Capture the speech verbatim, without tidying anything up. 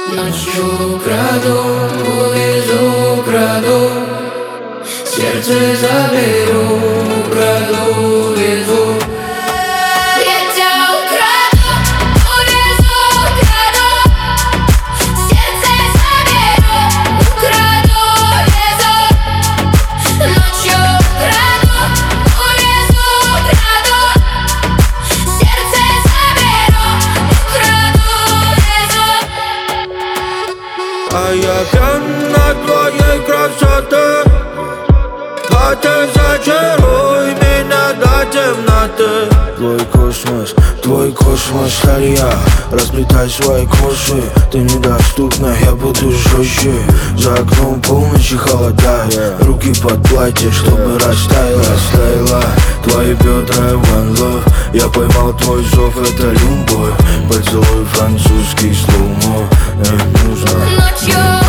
Ночью украду, увезу, украду, сердце заберу, украду, увезу. Я тебя украду, увезу, украду, сердце заберу, украду, увезу. Ночью украду, увезу, украду, сердце заберу, украду, увезу. А я пьян от твоей красоты, а ты зачаруй меня до темноты. Твой космос, твой космос, я. Расплетай свои косы, ты недоступна, я буду жестче. За окном полночи холодает, руки под платье, чтобы растаяло, растаяла. Твои бедра one love, я поймал твой зов, это любовь. Поцелуй французский слоумо, не нужно. Ночью